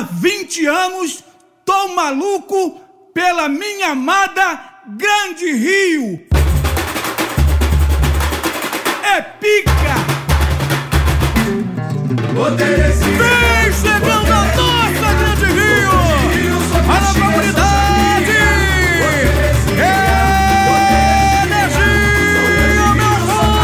Há 20 anos tô maluco pela minha amada Grande Rio. É pica! Vem chegando a nossa Grande Rio! Para a comunidade! Energia, meu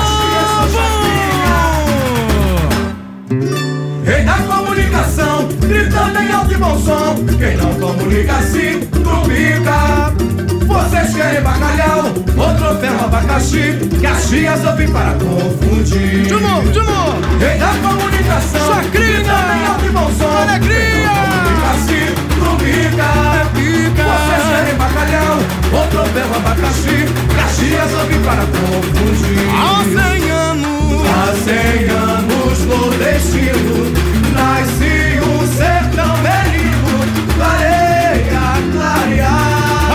povo! Rei da comunicação, gritando em alto e bom som. Quem não comunica assim, trubica. Vocês querem bacalhau, ou troféu abacaxi, Caxias eu vim para confundir. De novo, de novo! Rei da comunicação, gritando em alto e bom som. Alegria! Quem não comunica assim, trubica. Vocês querem bacalhau, ou troféu abacaxi, Caxias eu vim para confundir. Há 100 anos! Há 100 anos nordestino, nasci um sertão menino, clareia, clarear.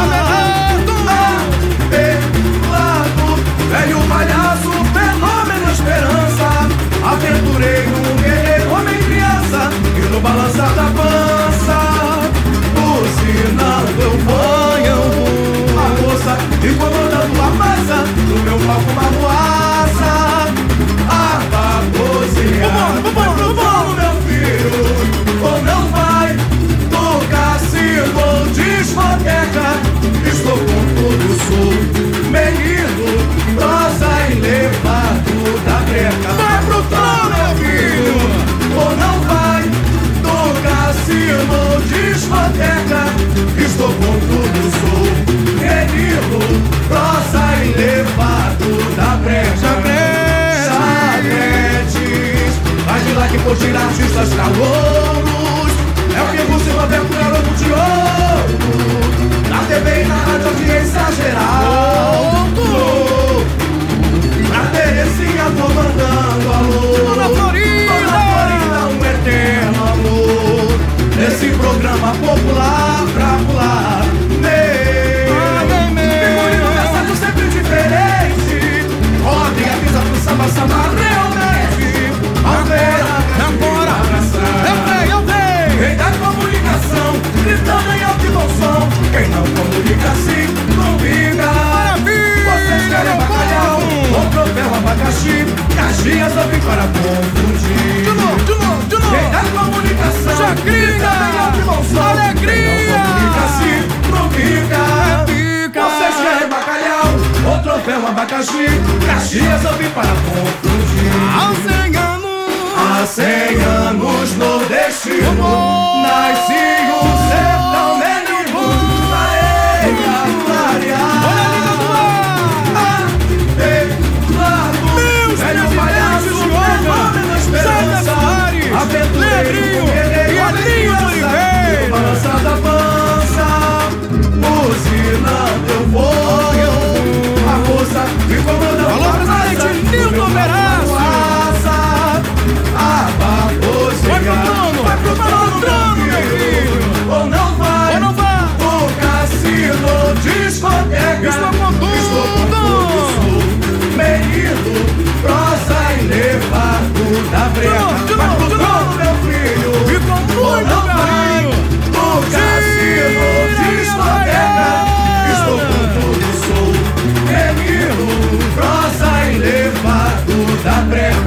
Velho palhaço, fenômeno, esperança, aventureiro, guerreiro, homem, criança, e no balançar da pança, buzinando eu banho a moça e comandando a massa, no meu palco uma ruaça, a babosear. Vamos, meu filho, ou não vai, do cassino ou discoteca, estou com tudo, sou menino, prosa e levado da breca. Vai pro trono, meu filho! Ou não vai, do cassino ou discoteca, estou com tudo, sou menino, prosa e levado da breca. Chagretes, vai de lá que for tirar artistas calouros, é o que você vai ver pro garoto de ouro, na TV e na rádio, audiência geral. Pra Terezinha tô mandando alô. Dona Florinda, um eterno amor. Nesse programa popular pra pular. Figurino versátil sempre diferente. Rodem, avisa pro samba, samba realmente. Agora, eu venho. Rei da comunicação, gritando em alto e bom som. Quem não comunica assim, não liga. Vocês querem bacalhau, ou troféu abacaxi, Caxias eu vim para confundir. de novo! Rei da comunicação, gritando em alto e bom som. Alegria! Quem não comunica assim, não liga. Vocês querem bacalhau, ou troféu abacaxi, Caxias eu vim para confundir. Há 100 anos! Há 100 anos nordestino, nasci um sertão menino, clareia, clarear. Velho palhaço, fenômeno, esperança, aventureiro, guerreiro, alegria, no balançar da pança, buzinando eu vou, a moça me comandando a massa, no meu palco a babosear. Vai pro trono, meu filho, ou não vai, o cassino, discoteca, estou com tudo, menino, prosa e levado da breca. Vai pro trono, meu filho, ou não vai, o cassino, discoteca, estou com tudo, sou menino, prosa e levado da breca.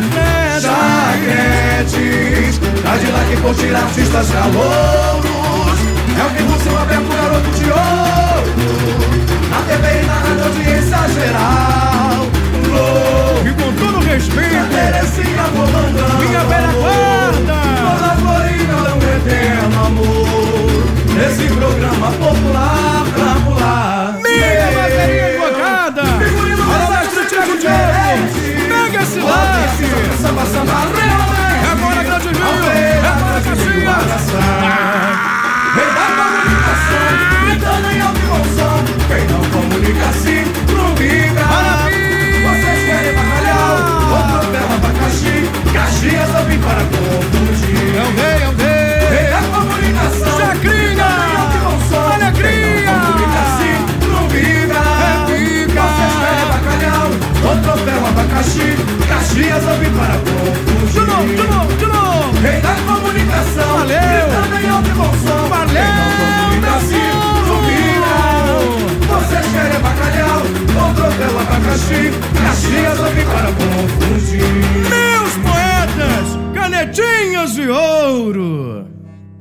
Chagretes, tá de lá que curtir artistas calouros, é o que você vai ver pro garoto de ouro, na TV e na rádio, audiência geral. E com todo respeito, Terezinha comandando, minha velha guarda, Dona Florinda é um eterno amor, nesse programa popular pra pular. minha bateria advogada, Figurino olha lá, versátil, Tiago diferente. mega cidade, Samba, samba, realmente. agora Grande Rio, agora Caxias. Rei da comunicação, gritando em alto e bom som. Quem não comunica assim, não liga. Vocês querem bacalhau, ou troféu abacaxi, Caxias eu vim para confundir. triste, Caxias ouve para confundir. Meus poetas, canetinhas de ouro.